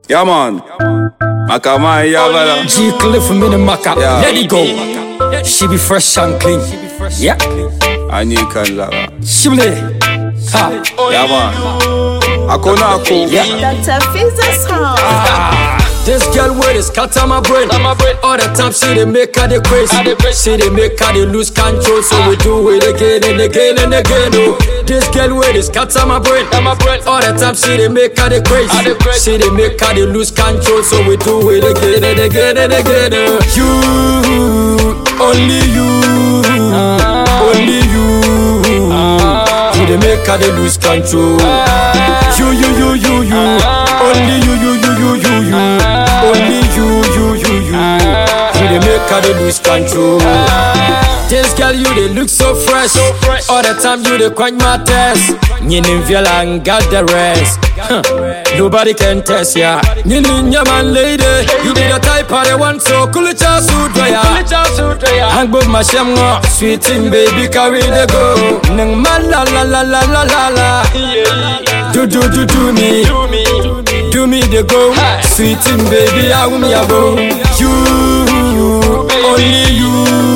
Yeah, man. Makama, yeah, G Cliff Minimaka, Yeah. let it go. She be fresh and clean. Yeah, I need can lava. she be ha. Yeah, man. Akona ako. Yeah. Dr. Fizza's house. This girl with is cut on my brain. All the time she dey make her the crazy. She dey make her the lose control. So we do it again and again and again. Oh. This girl with is cut on my brain. All the time she dey make her the crazy. She dey make her the lose control. So we do it again and again and again. Oh. You, only you, only you. You dey make her the lose control. You, only you. Only you. You dey make her dey lose control. This girl, you dey look so fresh. All the time you dey quench my thirst. Nyini Viola and got the rest. Nobody can test ya. Nyini Nyaman lady, you be the type of the one so cool it just suit ya. Hang both my shamwa, sweet thing baby carry the go. Nang ma la la. Do me. Do me the go, sweet thing baby, I will me a go. You, only you.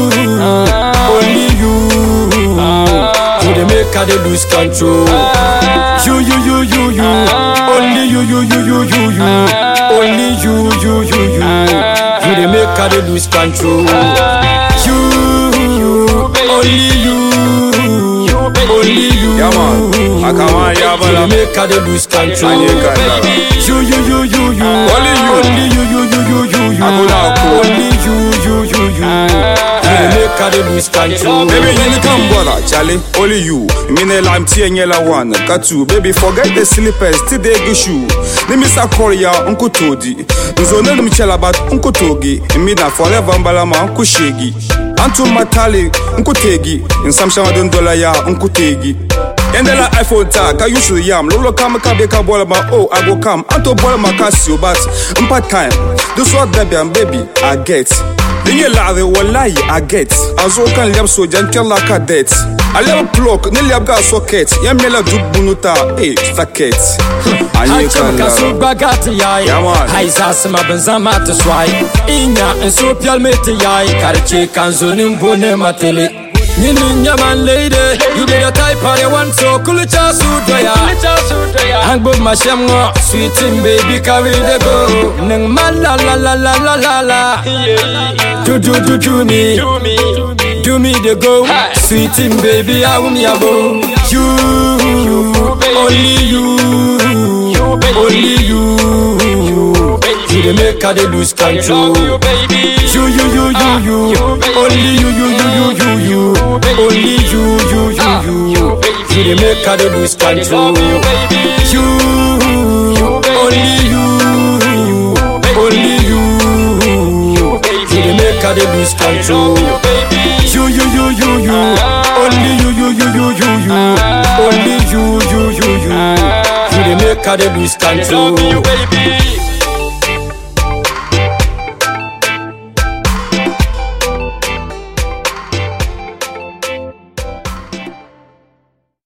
You dey make her dey lose control. You. Only you. Only you. You dey make her dey lose control. You, only you. Yeah, man. Makama, yeah, You dey man. make her dey lose control. I need can lava. You. Only you. Akona ako. Only you. You dey make her dey lose control. Baby, you can bother, Charlie. Only you. Mine lam tie nyela one. Katu, baby, forget the slippers. Today go shoe. Nimisa Korea, Uncle Todi. Nzone numchela bat Uncle Togi. Mina forever mbalama Uncle Shegi. Antu matali Uncle Tegi. In some shaman dollar ya Uncle Tegi. Endela iPhone tag, I usually yam. Lolo kama kabeka bola ma oh I go come. Anto bola ma kasio but part time. This what baby I get. Dinye lave wallahi I get. Azo kan liab so jankel la cadet. I liab plug, ne liab ga socket. Yamela dubunuta, socket. Anye kan Kasu la. bagati yai. Yeah, man. Haisa sama benzama to swai. Inya en sopial mete yai. Karche kanzo nimbone matele. Nyini Nyaman lady, you be the type of the one so cool it just suit ya. Hang both my shamwa, sweet thing baby carry the go. Nang ma la. Do me. Do me the go, sweet thing baby I will me a go. You, only you. You dey make her dey lose control. You. Only you. Only you. You dey make her dey lose control. You, only you. You dey make her dey lose control. You. Only you. You dey make her dey lose control.